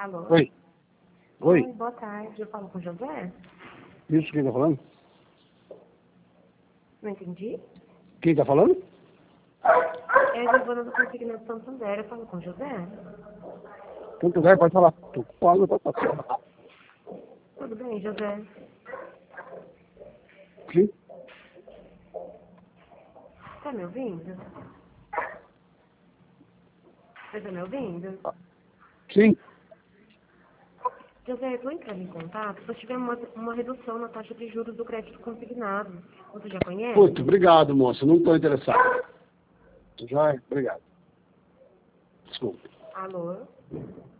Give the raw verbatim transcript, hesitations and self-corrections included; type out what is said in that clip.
Alô? Oi. Oi. Oi, boa tarde. Eu falo com o José? Isso, quem tá falando? Não entendi? Quem tá falando? É a Giovana do Consignado Santander. Eu falo com o José? Quem quiser pode falar. Tô ocupado, pode falar. Tudo bem, José? Sim? Tá me ouvindo? Você tá me ouvindo? Sim. José, eu tô entrando em contato, nós tivemos uma, uma redução na taxa de juros do crédito consignado. Você já conhece? Putz, obrigado, moça. Não tô interessado. Já, obrigado. Desculpa. Alô?